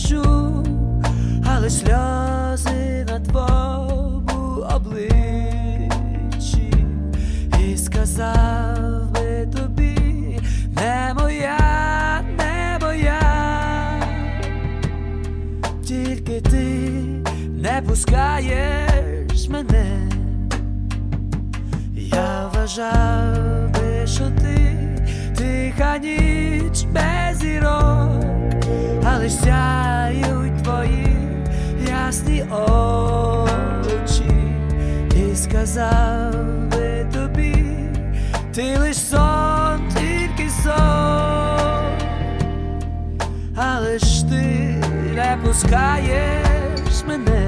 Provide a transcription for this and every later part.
дощу, але сльози на твоєму обличчі, і сказав би тобі: не моя, не моя, тільки ти не пускаєш мене. Я вважав би, що ти тиха ніч без зірок, але сяють твої ясні очі, і сказав би тобі: ти лиш сон, тільки сон, але ж ти не пускаєш мене.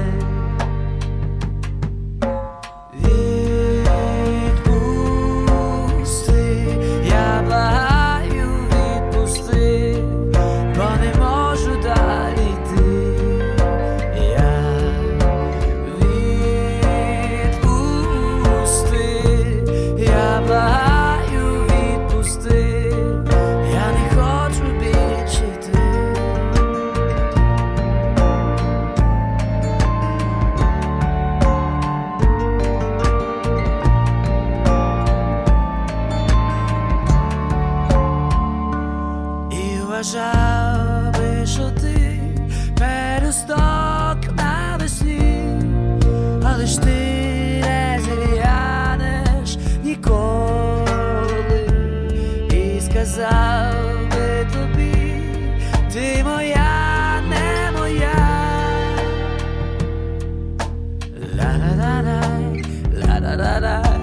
Вважав би, що ти пелюсток навесні, але ж ти не зів'янеш ніколи, і сказав би тобі: ти моя, не моя. Ла-ла-ла-ла, ла-ла-ла-ла.